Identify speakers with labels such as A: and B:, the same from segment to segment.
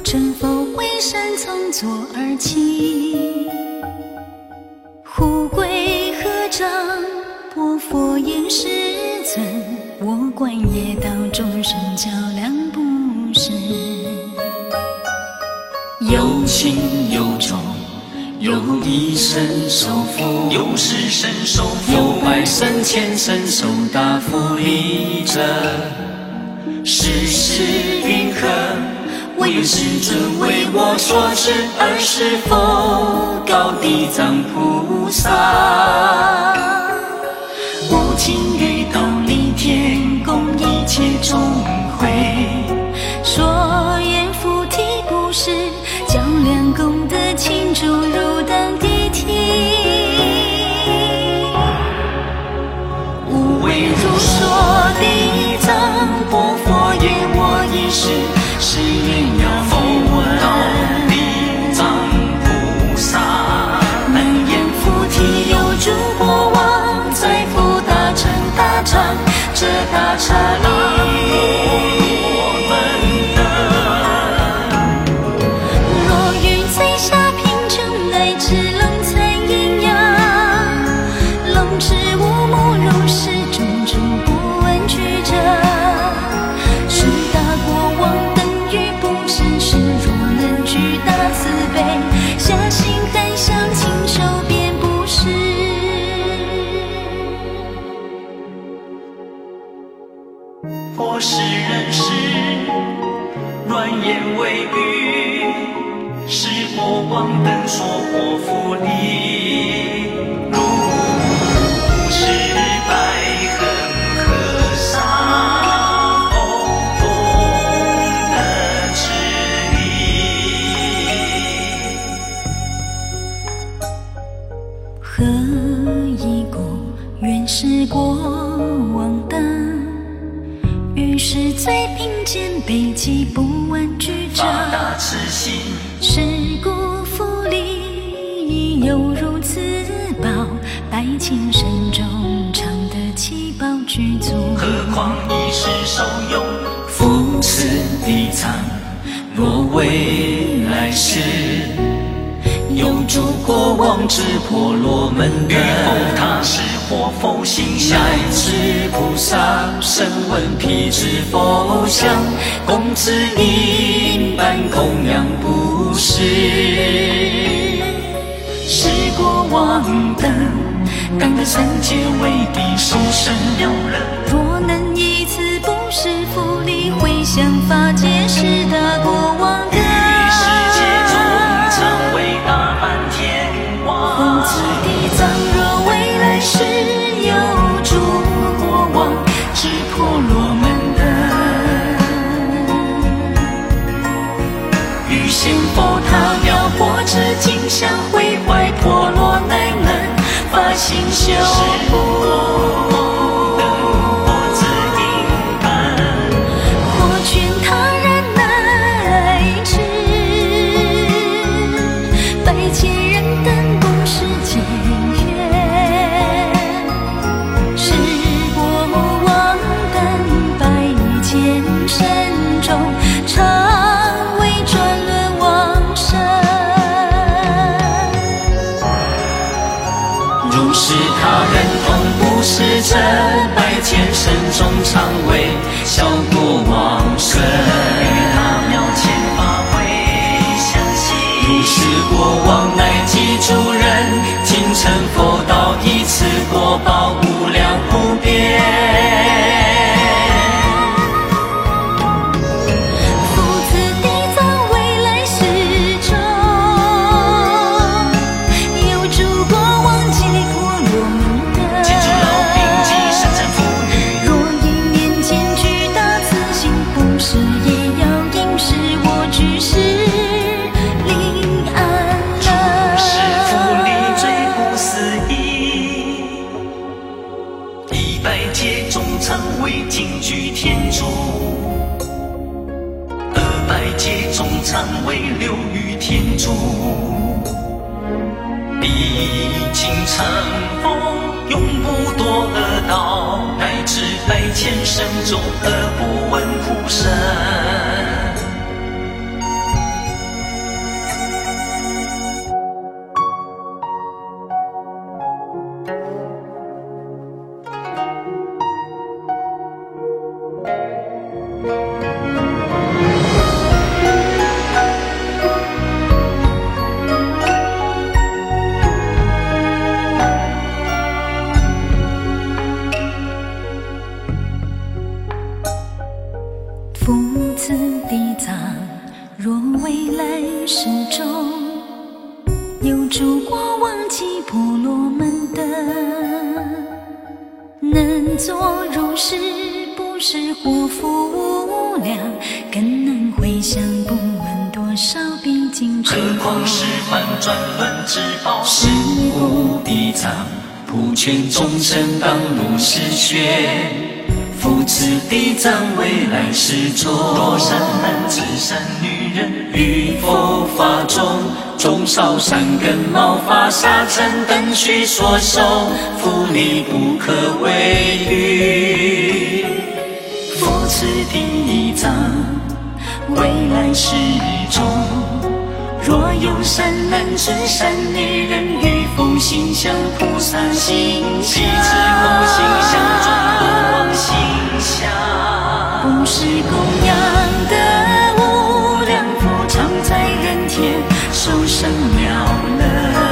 A: 真否为山从左而起？胡归合掌，薄佛言师尊，我观夜道众生较量不实。
B: 有轻有重，有一身受福，有十身受福，有百身千身受大福利者，世事云何？唯有世尊为我所知，而是否告地藏菩萨？无尽欲道离天供一切众会，
A: 说言菩提不是，较量功德倾注入当地体。
B: 无为如说地藏波佛言我一时，是愿要否到地藏菩萨？
A: 能言菩提有诸国王，在福大乘大常，这大刹里。若欲在下品城乃至冷残阴阳，龙翅无目如是种种不问曲折，是大国王等于不真实。若能具大慈悲，下心含香亲手便不是。
B: 或是人世软言为语，是国王等所获福利，如是白恒河沙共的治理。
A: 何以故？原是国王等，于是罪并肩背脊不完具者，
B: 发大慈心，
A: 是故福利犹如此宝，百千身中常得其宝具足。
B: 何况一时受用，扶持地藏。若未来世，有诸国王之婆罗门等，欲否他是或否心下至菩萨，声闻辟支佛像，供资一般供养不是。是国王等，当得三界为地受生有人。
A: 若能以此布施福利，回向法界是大国王的。
B: 世界中常为大梵天王，
A: 奉此地藏，若未来世有诸国王之婆罗门等，
B: 欲显佛他妙国之景象，会怀婆罗乃能发心修福。
A: 或劝他人乃至百千人等共施解愿，是国王等百千身中常为转轮王身。
B: 如是他人同不是这百千身中常为小国王身，与他妙前法会相系。如是国王乃记诸人，尽成佛道，以此国宝无量无边。常为流于天竺，历经成佛，永不堕恶道，乃至百千身中而不闻苦声。
A: 世中，有诸过往及婆罗门等，能作如是，不是祸福无量，更能回向不问多少毕竟之
B: 何况是反转轮之宝，是无地藏，普劝众生当如是学。复此地藏未来世中，若善男子善女人于佛法中，种少善根毛发沙尘等须所受，福利不可为喻。复此地藏未来世中，若有善男子善女人于佛心向菩萨心向，彼之佛心向转过往心下，
A: 不是供养的无量福，常在人天受生了乐。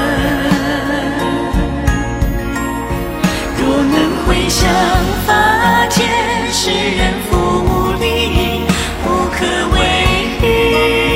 A: 若能回向法界世人福利，不可为喻。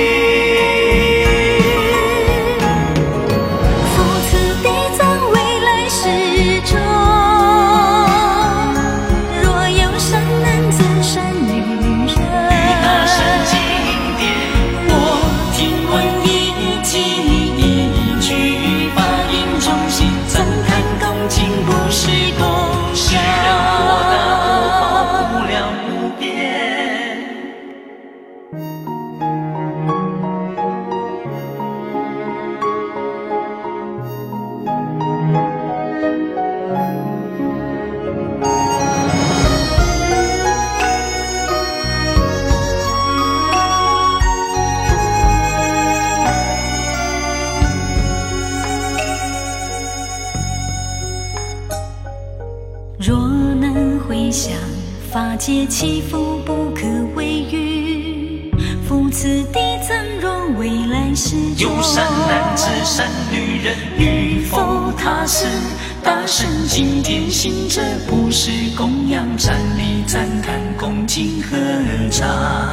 A: 若能回向法界祈福，不可为喻。复此地藏若未来世中，
B: 有善男子善女人于佛他寺大圣经典行者，不是供养瞻礼赞叹恭敬合掌。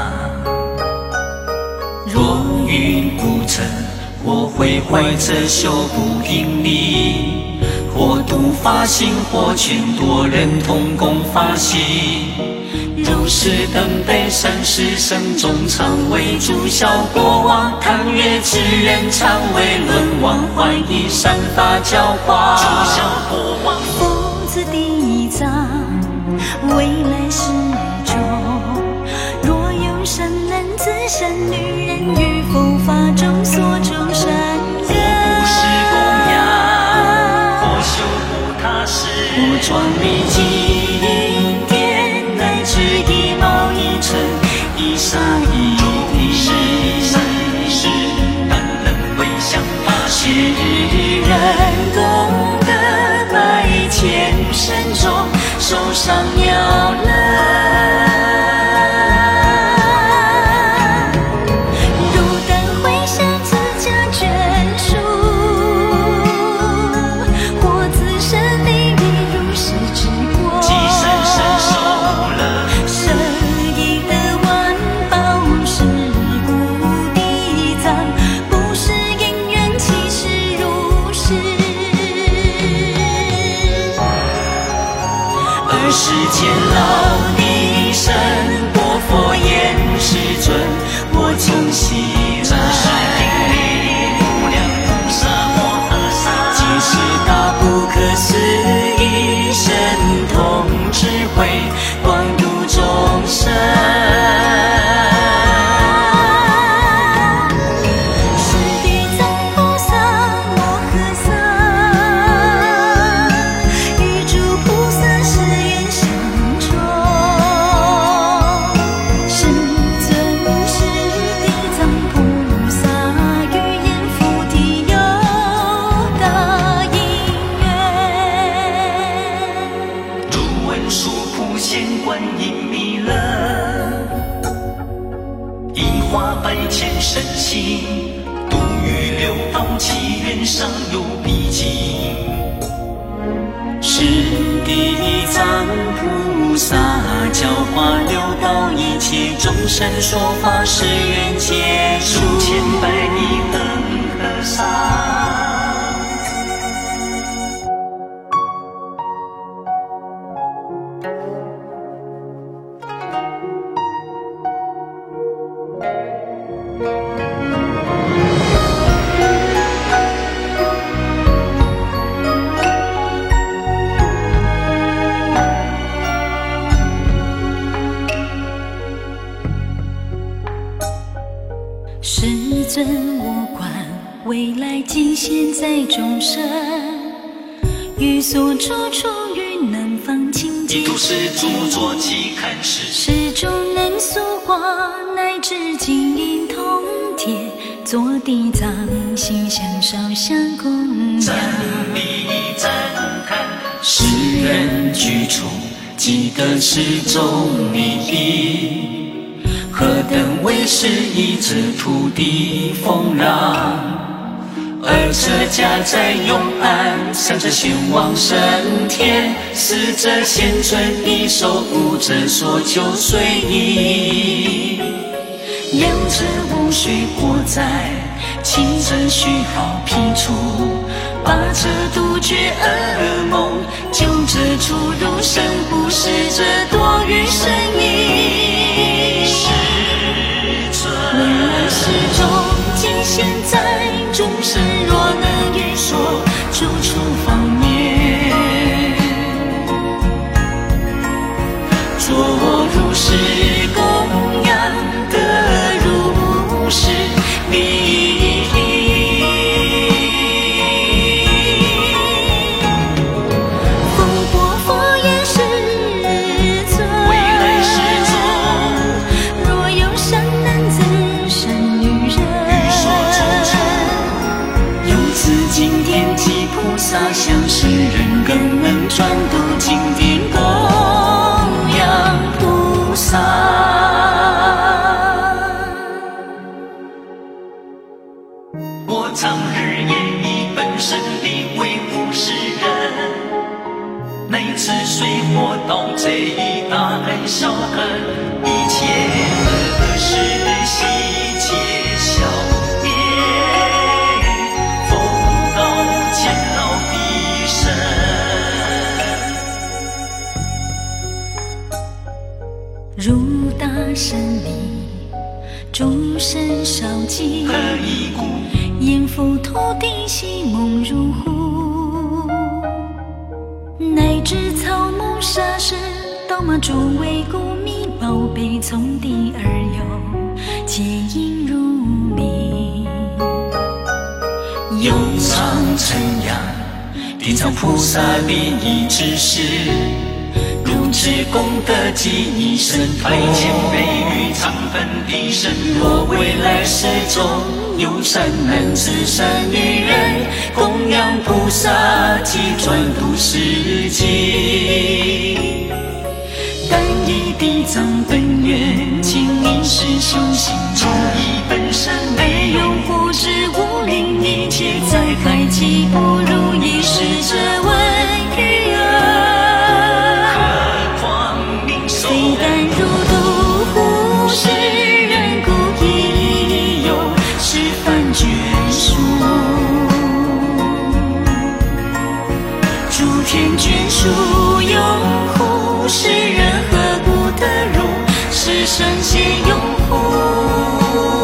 B: 若欲不成，或毁坏者修不盈利，或度发心，或劝多人同共发心。如是等辈三世生中，常为诸小国王，贪悦之人常为轮王，还以善法教化诸小国王。
A: 复此地藏未来世中，若有善男子善女人于佛法中所种善根，
B: 不是供养，或修护他施，或装礼经典，乃至一毛一尘，一沙一滴，是但能回向法师
A: 人功德百千身中，受上了乐。
B: 世间老地神，薄佛言世尊，我从昔来，无量菩萨摩诃萨，即是大不可思议神通智慧，广度众生。身心度于六道七缘上有毕竟，是地藏菩萨教化六道一切众生说法是缘结束，千百
A: 一尊我观，未来尽现在众生。于所处处于南方清净
B: 一度是著作期刊时，
A: 始终能塑化，乃至金银铜铁，做地藏心香烧香供
B: 赞
A: 养。
B: 礼赞叹，世人居处，记得始终利益。何等为师，一指土地丰穰。二者家在永安，三者玄往升天，四者现存，一手五者所求随意。六者无水火灾，七者虚耗辟除，八者杜绝噩梦，九者出入生不使者多于生意。未来始终尽现在众生，若能于所处处方面，做如是供养得如是利益。佛国佛言世尊，未来世中若有善男子善女人，于所处处有此经典及菩萨相，世人更能专读经典供养菩萨。我常日夜以本身力维护世人，乃至水火盗贼大恩小恨，一切恶事悉皆消灭，佛道渐老必生。
A: 入大神力，诸神烧祭，
B: 何以故？
A: 阎浮土地悉蒙入户，乃至草木沙石刀马诸为故秘宝贝从地而有，皆应入迷。
B: 有常称扬地藏菩萨利益之事，如知功德及一生百千倍于常分地神。若未来世中有善男子善女人，供养菩萨及专读世经，但以地藏本愿，请一世修行，注意本身没有护之无灵，一切灾害既不如意事者问于
A: 非但如度护世人，故亦有十番眷属。诸天眷属拥护世人，何故得入？是圣皆拥护。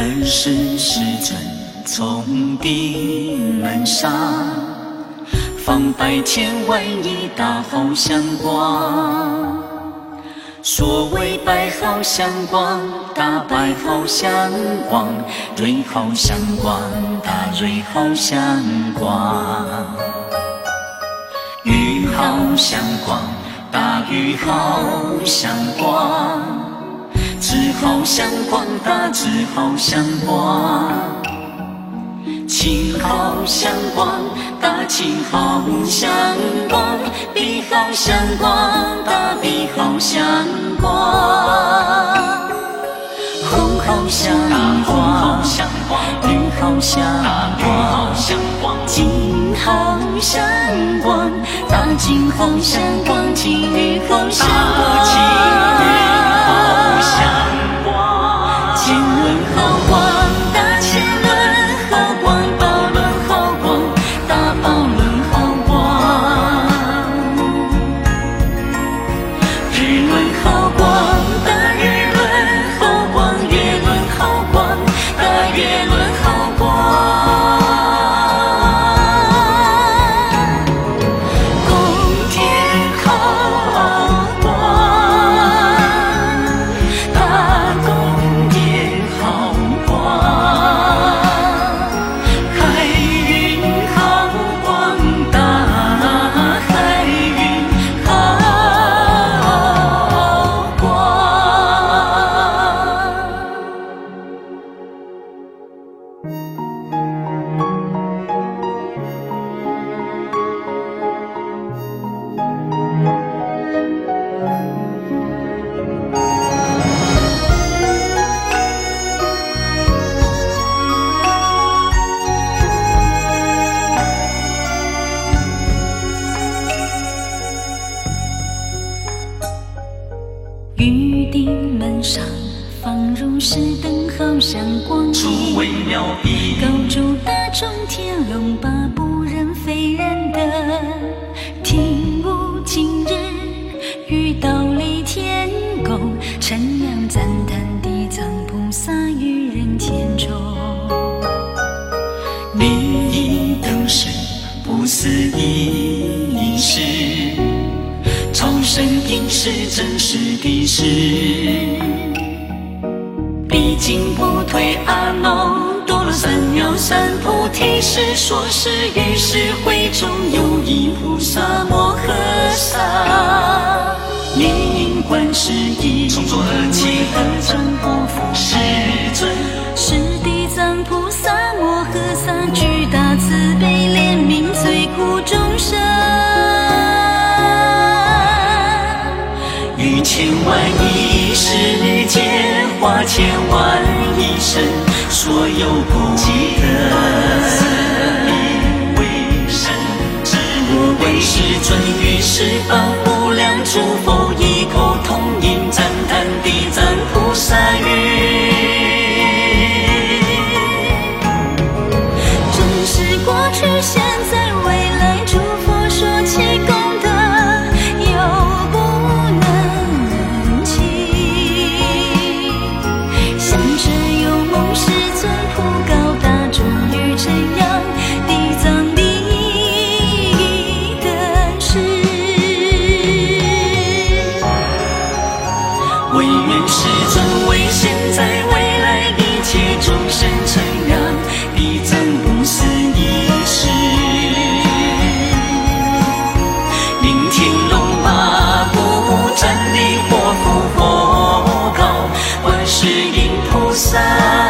B: 二十时辰从定门上，放百千万亿大好香光。所谓百好香光，大百好香光，瑞好香光，大瑞好香光。玉好香光，大玉好香光，智好香光，大智好香光。情好香光，大情好香光，比好香光，大比好香光。红好香光，绿好香光，金好香光，大金好香光，金玉好香光，千轮好光，大千轮好光，宝轮好光，大宝轮好光。日轮好光，大日轮好光，月轮好光，大月轮好光。宫殿好光，大宫殿好光，海云好光，大海云好光。
A: 玉鼎门上放入是灯好香光
B: 诸位妙笔，
A: 高筑大中天龙八部人非人的听吾今日遇道理天宫，称扬赞叹地藏菩萨于人间中。
B: 利益等身不思议事，超生应是真实的事。毕竟不退阿耨多罗三藐三菩提是说是于是会中有一菩萨摩诃萨，念因观世音，从左而起何正不负世尊，
A: 是地藏菩萨摩诃萨具大慈悲怜悯罪苦众生，
B: 于千万亿世间化千万亿身，所有不积德以为身，知我为世尊于十方无量诸佛异口同音赞叹地藏菩萨语。
A: 正是过去现在未来诸佛说其功德有不能及，向着有梦世尊普高大诸于真阳地藏利益的事，
B: 唯愿世尊为现在未来一切众生称扬地藏不思议事，令天龙八部站立或复佛告观世音菩萨。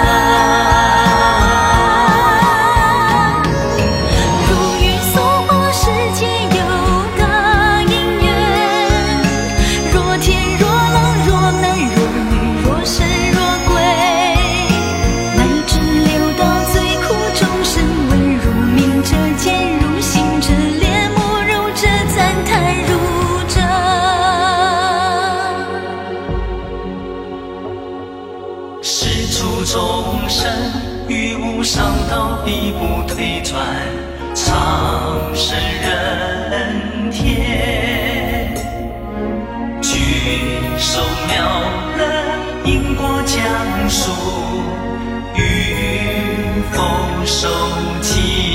A: 如于娑婆世界有大因缘，若天若龙若男若女若神若鬼，乃至六道最苦众生，闻如名者见如行者恋慕如者赞叹如者。
B: 是处众生于无上道必不退转，长生人天，具受妙乐因果讲述， 与否收起。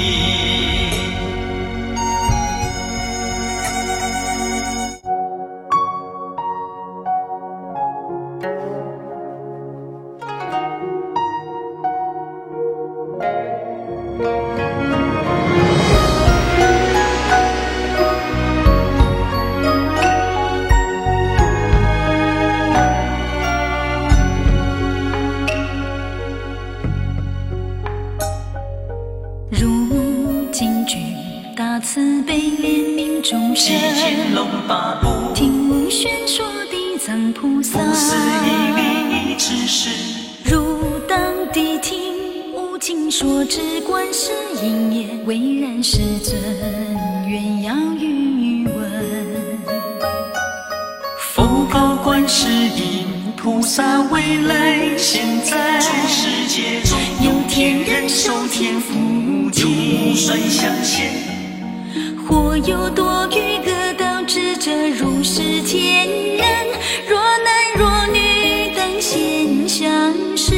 A: 入目金句，大慈悲怜悯众生。
B: 七天龙八部，
A: 听宣说地藏菩萨。
B: 不思议利益之事，
A: 入当谛听，无尽说之观世音也。巍然世尊，愿要语闻。
B: 佛告观世音菩萨，未来现在诸世界中，有天人受天福，有无算相现，
A: 或有多余各道智者，如是天人，若男若女等现相识。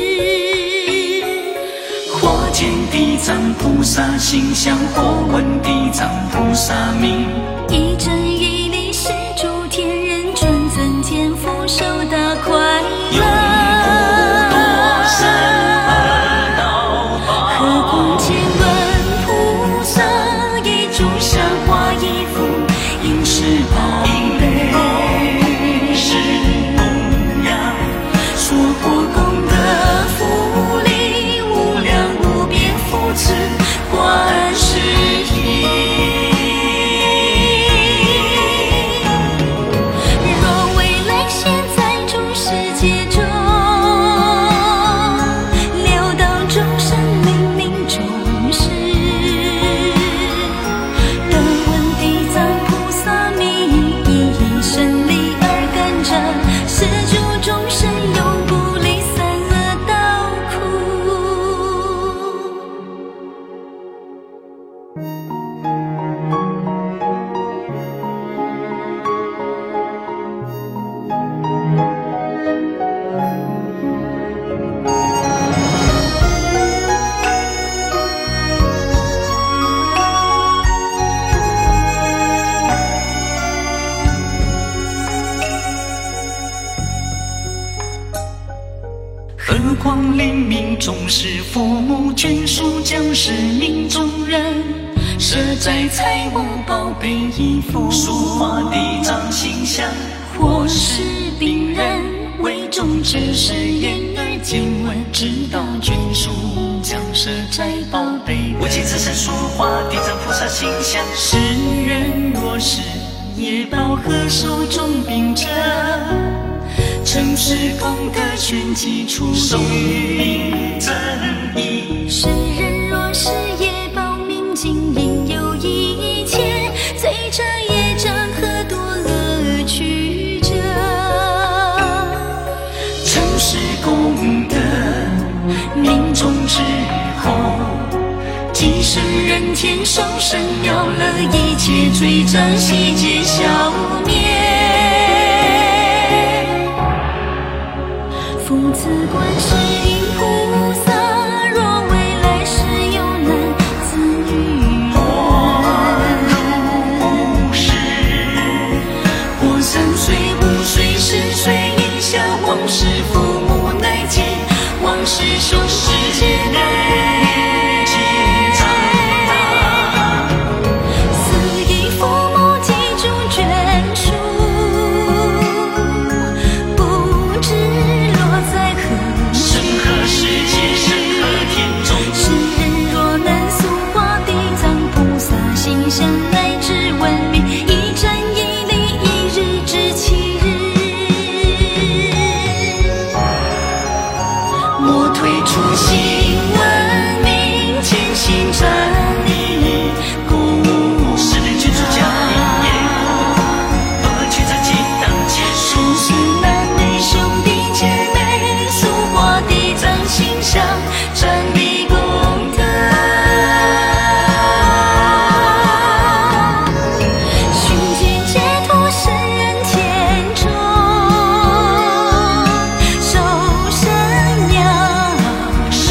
B: 或见地藏菩萨形象，或闻地藏菩萨名，
A: 一真一理是诸天人，转增天福，受大快
B: 永不
A: 乐。
B: 多生恶道报。
A: 何况千万菩萨，一炷香花一幅，应是宝贝，
B: 是供养，
A: 说过功德福利，无量无边福赐，观世音。若未来现在诸世界中，了导众生灵明众事，当闻地藏菩萨名，一一胜利而感召，是诸众生永不离三恶道
B: 何况灵明众士，父母眷属将士命中人，舍在财物宝贝衣服，书画地藏形象，
A: 或是病人，为众知识言而见闻，知道眷属将舍在宝贝
B: 我今自身书画地藏菩萨形象，
A: 世人若是业报何受重病者，诚实功德全基础
B: 受命正义。
A: 世人若是业报明尽，应有一切，罪者业障何多恶趣者，
B: 诚实功德命中之后，
A: 即生人天受生妙乐，一切罪障悉皆消灭。奉此观世音菩萨，若未来世有男子女人，
B: 不是
A: 或3岁5岁10岁以下，往世父母乃及往世受世界内
B: 皆长大，
A: 四亿父母记住眷属，不知落在何
B: 生何世界，生何天中。
A: 世人若能塑化地藏菩萨形象，乃至闻名，一真一理，一日至7日，莫退初心，闻名潜心站立，故
B: 世人居住家营业，何去在激荡结束？
A: 叔孙男女兄弟姐妹，塑化地藏形象，站立功德，寻见解脱生人天中，受生养，
B: 生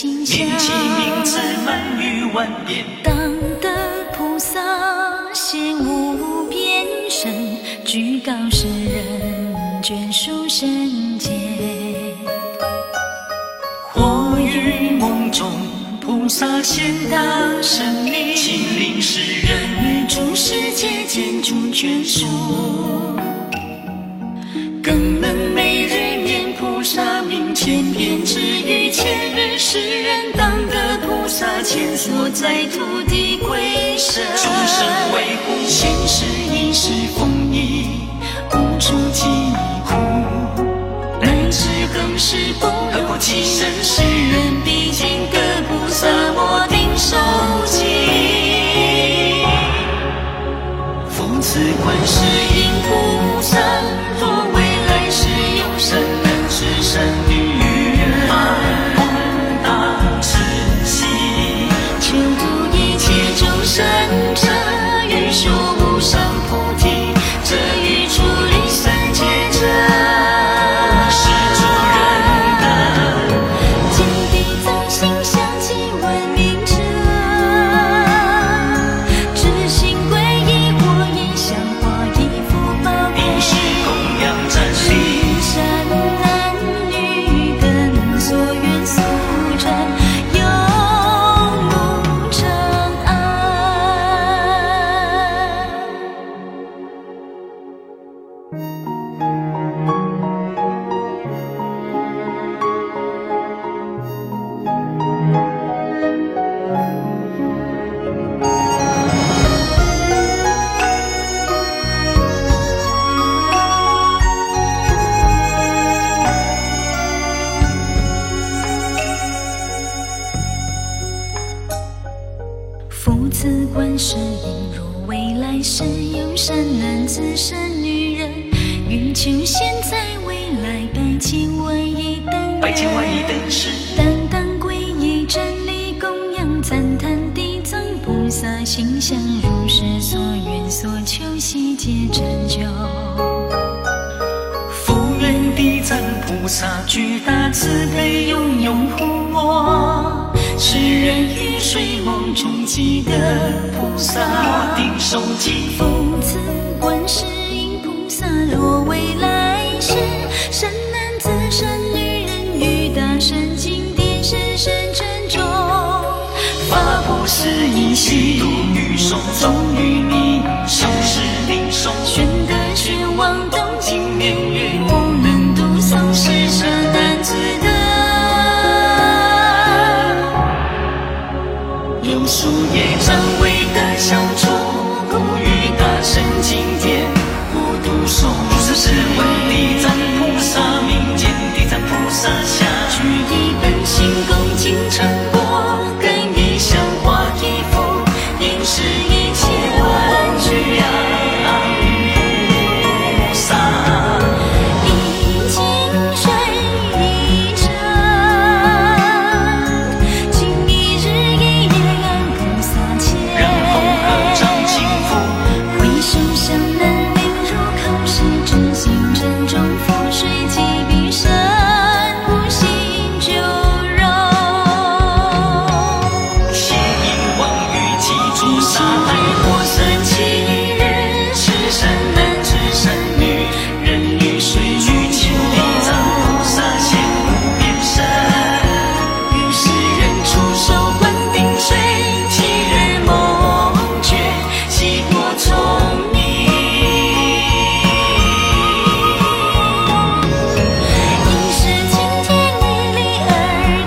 A: 心想，
B: 念其名字满于万遍，
A: 当得菩萨显无边身，居高世人眷属圣洁。
B: 或于梦中菩萨显大神力，亲临世人
A: 于诸世界间诸眷属，
B: 更能每日念菩萨名，千遍至于千日，世人当得菩萨前所在土地归身，诸生维护，现世一世丰溢，无处疾苦，乃至更是不可及身，世人毕竟得菩萨莫定受记。复次观世音菩萨，若未来世有生能知善女人，大慈喜，
A: 求度一切众生者，欲说无上菩提，这欲出离三界者，
B: 是主人的
A: 见地藏心相继闻名者，知心归依或言香花衣服宝贝，
B: 应是供养瞻礼，
A: 善男女根所愿速成，永无障碍。复次观世音，若未来世有善男子善女人，欲求现在未来百千万亿等
B: 百千万亿等
A: 人，
B: 世，
A: 担当皈依真理供养赞叹地藏菩萨形象，如是所愿所求悉皆成就。
B: 复愿地藏菩萨具大慈悲，永拥护我，世人于睡梦中记得菩萨，莫定受记。
A: 复次观世音菩萨，若未来世善男子善女人，于大圣经典深深珍重，
B: 发布施一息，度于手中于你，修持领受，
A: 宣德全往东京年月，不能读诵是善男子的，
B: 有数业障为的消除，故于大圣经典不读诵。如是是闻地藏菩萨名，见地藏菩萨下，
A: 具一本心恭敬成果，更以香花衣服，应是一切万具
B: 菩萨
A: 一净水一尘，今一日一夜安菩萨前，
B: 然后合掌敬福，
A: 回首向南领入口时，知心真中覆水积彼身，无心就容。
B: 邪淫妄语记住杀害过三七日，是善男子善女人于水具见地藏菩萨显无边身，
A: 于是人出手观定水，七日梦觉，悉过聪明。应是今天一粒耳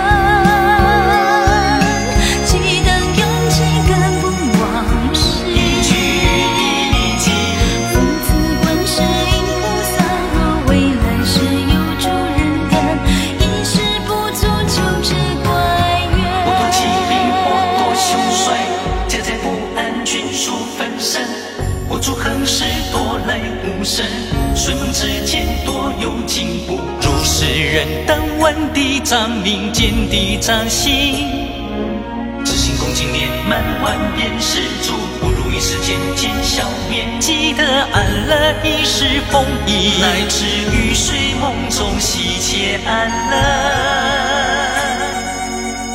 A: 根，既等永记根不忘失。
B: 一句一礼记，
A: 复次观世音菩萨，若未来世有诸人根，一时不足救治怪
B: 或多疾
A: 缘。
B: 病，或多凶衰，家财不安，眷属分身，或诸横事多来无神，睡梦之间多有进步。如是人当闻地藏名，见地藏心，知心恭敬念满万遍，施主不如意世间见消灭，记得安乐一世丰溢，乃至于睡梦中悉皆安乐。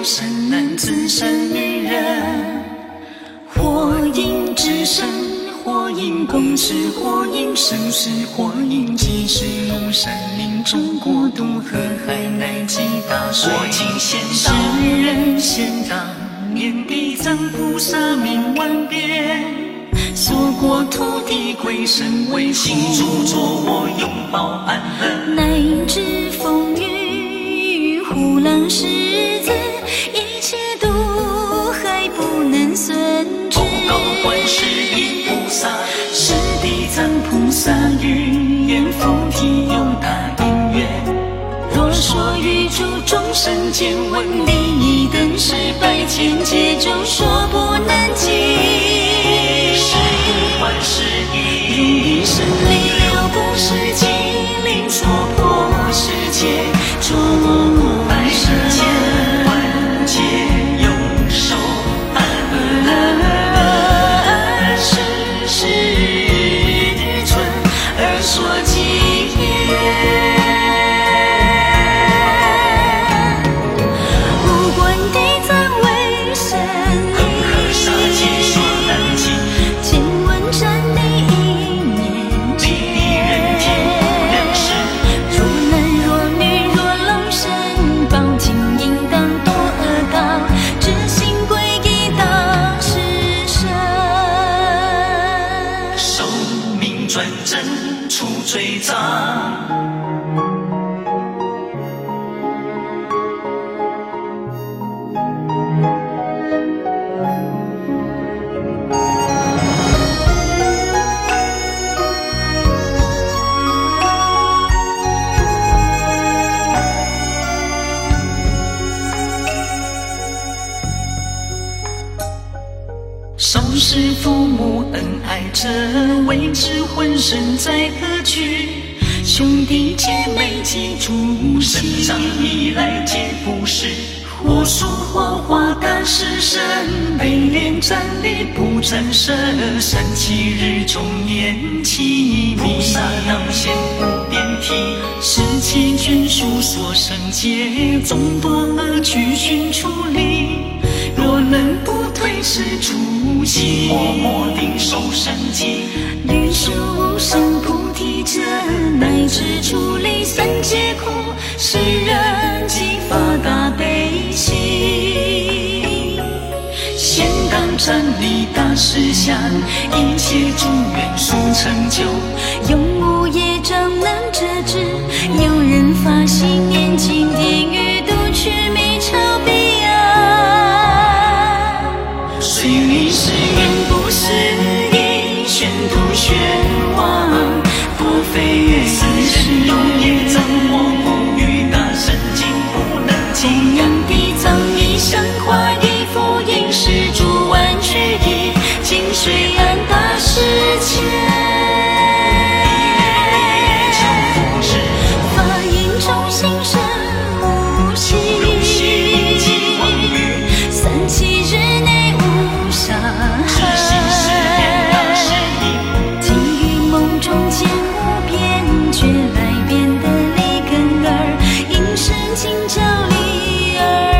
B: 生男子生女人。
A: 火影之神，火影公是火影生死，火影即是入山林中国渡河海乃及大水。
B: 火尽仙
A: 世
B: 道，
A: 人先当年地藏菩萨名万遍，所过土地归神为
B: 行住坐卧拥抱安乐。
A: 乃至风雨虎狼狮子，一切都还不能损之。
B: 报告观世音菩萨，
A: 是地藏菩萨语言菩提有大因缘。若说宇宙众生见闻利益等是百千劫，就说不能尽。
B: 是因观世
A: 如
B: 音，
A: 一生里流不是机灵戳破世界，捉摸
B: 百世间万劫永受安乐。
A: 世事存而说经验。无关地藏为神
B: 恒河沙界说难尽，
A: 见闻占地一念
B: 地地人天不两世。
A: 若男若女若龙神报，今应当堕恶道，知行归依大师神。
B: 寿命转正出罪障。
A: 受是父母恩爱者，为之浑身在何去？兄弟姐妹记住
B: 身
A: 心，
B: 上衣来皆不是。
A: 火树火花大师神，被连站立不战胜，三七日中延期
B: 菩萨当先不变体，
A: 十七眷属所生劫，众多恶趣寻处理。若能不退失初心，
B: 默默定受生计。
A: 律书无生菩提者，乃至处理三界苦，世人即发大悲心。先当站立大师相，一切诸愿速成就，永无业障能遮止。有人发心念经典语，度去迷潮彼岸。虽你是缘不是因，玄途玄往，莫非
B: 此人有业障，我不与大圣经不能
A: 供
B: 尽。
A: 养地藏一香花一佛应是诸万俱胤，金水安大师前。法印中心生无息，三七日内无杀即于梦中见无边，觉来变的离根儿，应身请教离儿。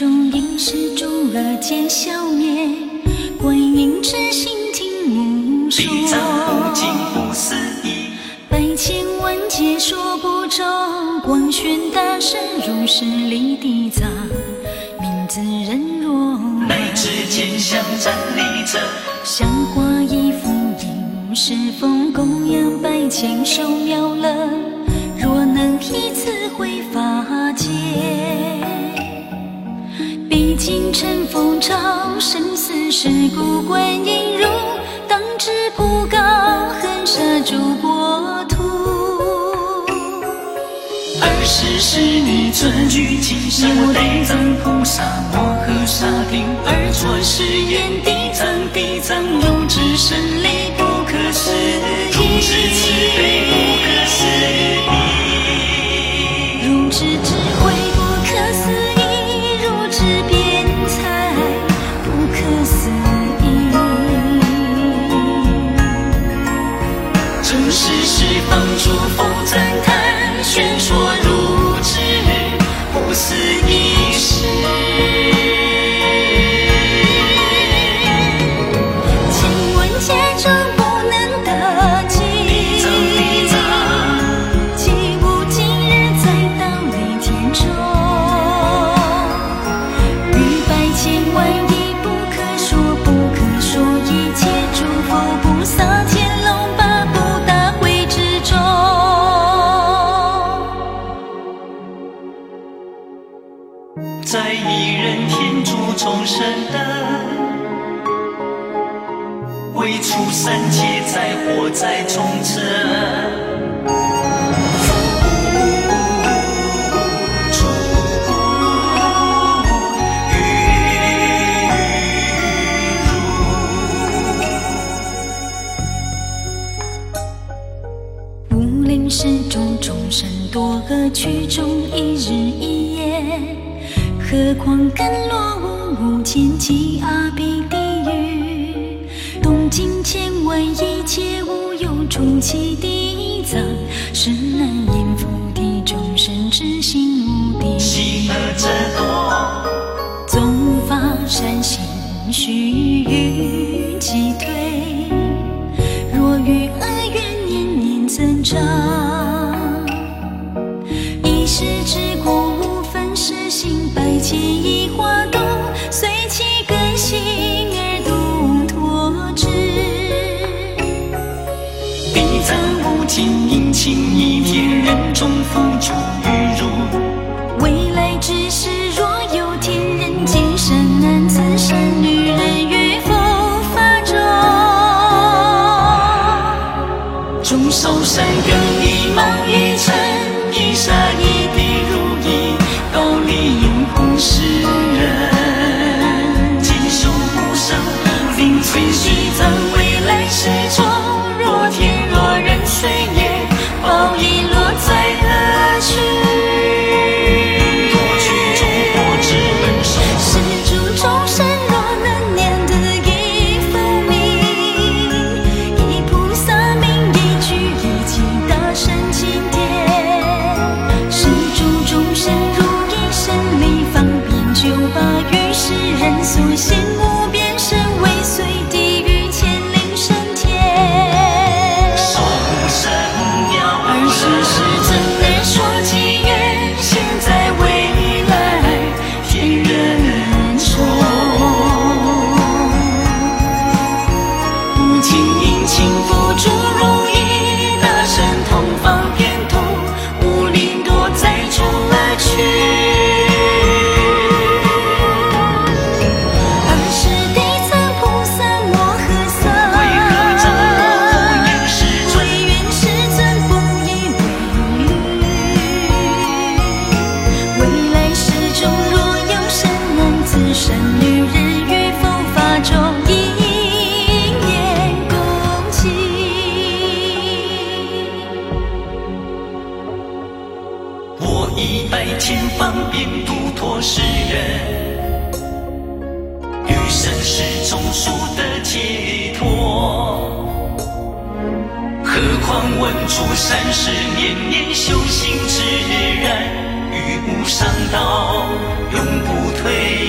A: 中应是诸恶皆消灭，观音之心听目说。
B: 地藏不尽不思议，
A: 百千万劫说不周，广宣大圣如是离地藏，名字人若
B: 乃至见相站立者，
A: 香花一幅应是奉供养百千寿妙乐，若能依次回法界，毕竟乘风潮，生死事故观音如，当知不告横沙诸国土。
B: 20世女尊具金山，我地藏菩萨摩诃萨顶，而作是言地藏如之神力不可思议，如之慈悲不可思议，
A: 如之智慧不可思议，如之辩才不可思议。
B: 正是十方诸佛赞叹，宣说如之不思议事。
A: 千万劫中不能得尽，
B: 地藏
A: 即无今日再到离天中，于百千万亿不可说一切诸佛菩萨天龙八部大会之中，
B: 在一人天诸众生的，为除三界灾祸灾中者，诸如。
A: 无令世中众生多恶趣中一日一夜，何况甘罗无间极阿鼻地狱，东经千万亿劫无有出其地藏，是难言菩提众生之心无敌。
B: 喜恶者多，
A: 宗法善行须臾即退，若遇恶缘年年增长，一时之过无分实行，百劫一化度，随其根性而度脱之。
B: 地藏无尽阴晴一天人中付诸于如，
A: 未来之事，若有天人见善男子善女人于佛法中，
B: 众受善根一毛一尘，一沙一滴如意，道理应护世人，尽修不生，灵垂虚藏，未来世中，若天若人随业，报应落在何处？夺取众国之本寿，
A: 施诸众生若能念得一佛名，一菩萨名，一句一记大圣经典，施诸众生如一神力，方便救拔于世人所现无边身，为随地狱千灵升天。
B: 守护神庙
A: 20世怎能说其缘？现在未来天人中，
B: 无尽阴晴付诸如意，大神同方便图，无灵多在除恶趣。
A: 20地藏菩萨摩诃萨，
B: 为何长老不言世尊？
A: 唯愿世尊不以为虑。未来世中若有善男子善女人于佛法中应念恭敬，
B: 我以百千方便度脱世人，于生世中速得解脱。何况闻出善事，年年修行之然，于无上道永不退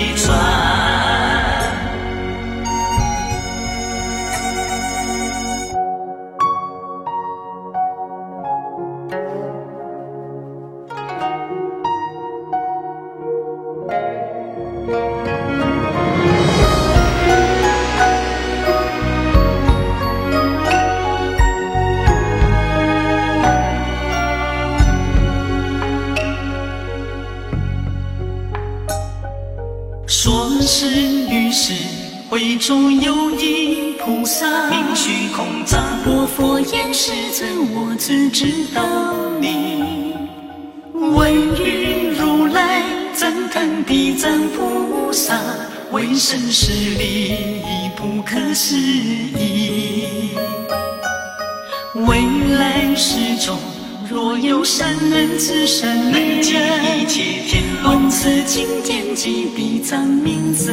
B: 说是于是会中有一菩萨，名虚空藏，
A: 若佛言世尊，我自知道你。
B: 闻于如来赞叹地藏菩萨，为甚势力不可思议。未来世中若有善人自善累积一切天龙此经典及地藏名字，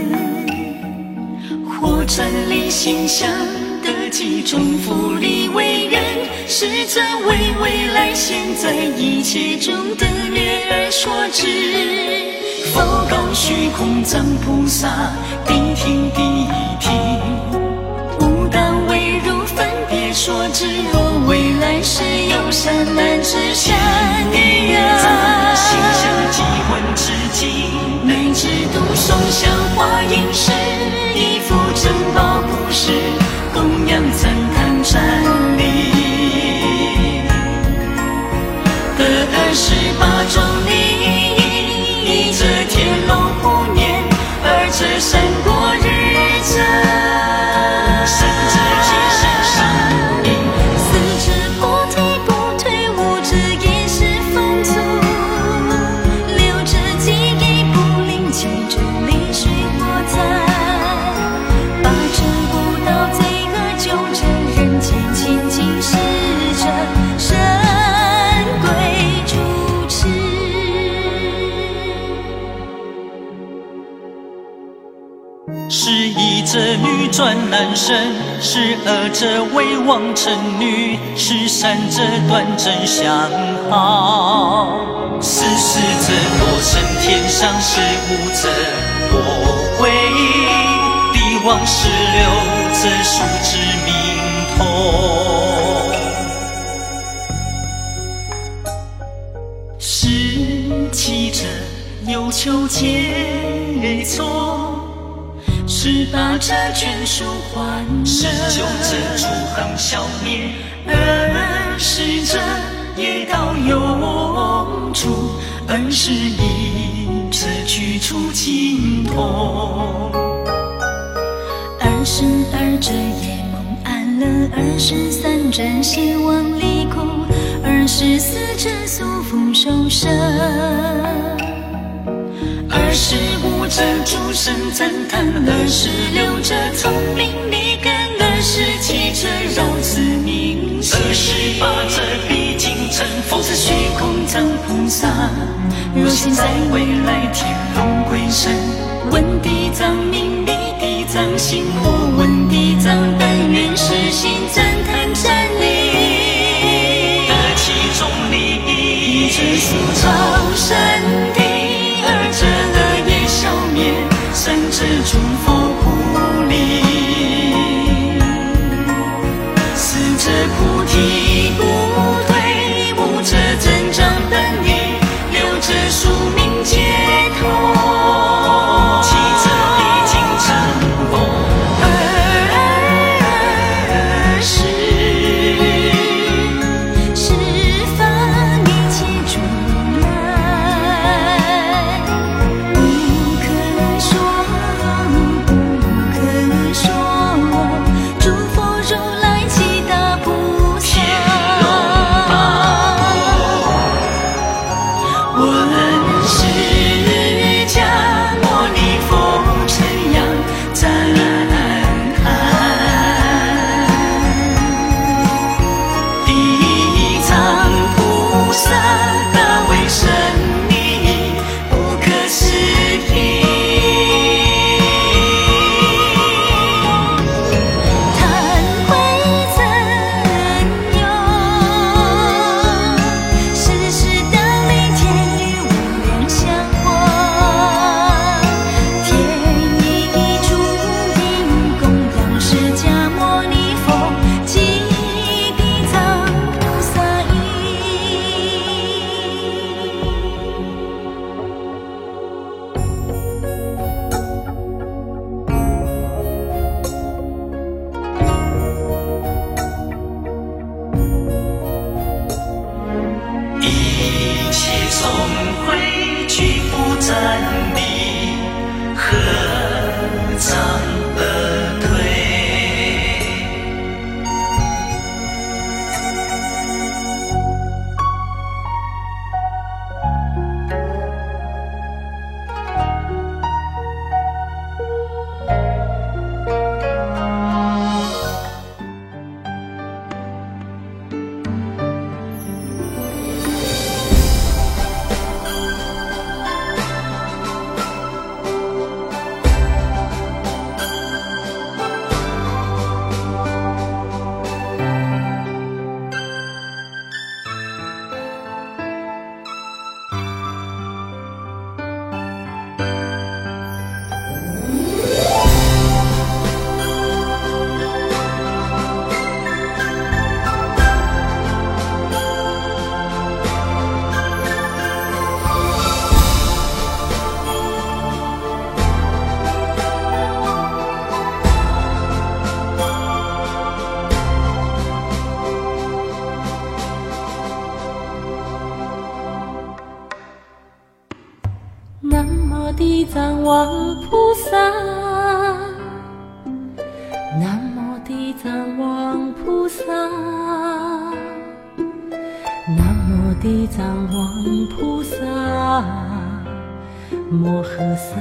B: 或真理形象得几种福利为人，世尊为未来现在一切中的略而说之。佛告虚空藏菩萨，谛听谛听，吾当为汝分别说之。若未来世有善男子善女人，形象即闻之境，乃至读诵香华应是，一副珍宝布施，供养赞叹瞻礼，得28种利益，这天龙护念，而这三国日增，三者皆身上应，
A: 四者不退不退，五者也是风俗，六者记忆不灵，七者离水火灾，八者不道罪恶，九者人间千金，十者神鬼主持。
B: 11者女转男生，12者为王成女，13者端正相好，14者落升天上，15者破灰帝王，16者数之明通，17者有求解脱，18者眷属欢乐，19者诸行消灭，20者业道永住，21者去除尽痛
A: 22者夜梦安乐，23者邪王离苦，24者速福受生，25者诸神赞叹，26者聪明利根，27者饶子名声
B: ，28者必竟成佛，
A: 此虚空藏菩萨，若现在未来天龙鬼神，闻地藏名利地藏心，或闻地藏但愿实心赞叹瞻礼，
B: 得其中利益，
A: 一者速超神地，二者恶业消灭，三者诸佛护理，四者菩提不退，五者增长本力，六者宿命解脱，
B: 七者必竟成佛，
A: 十方一切诸来，无可说
C: 王菩萨，南无地藏王菩萨，南无地藏王菩萨摩诃萨。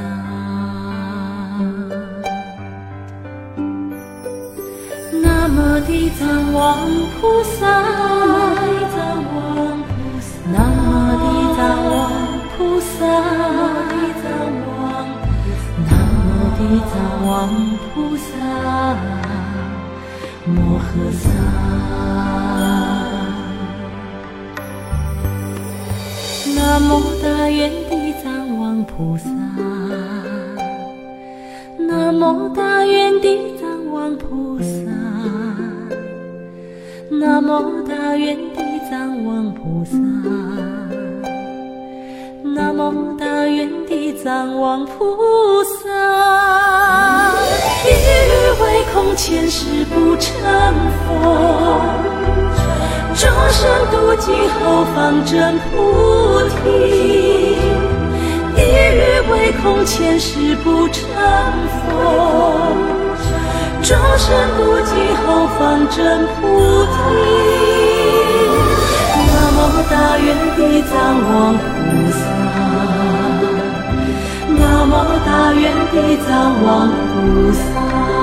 C: 南无地藏王菩萨，南无地藏王菩萨，南无地藏王菩萨摩诃萨。南无大愿地藏王菩萨，南无大愿地藏王菩萨，南无大愿地藏王菩萨，南无大愿地藏王菩萨。一日唯恐前世不成佛，众生度尽后方真菩提。一日唯恐前世不成佛，众生度尽后方真菩提。南无大愿地藏王菩萨，南无大愿地藏王菩萨。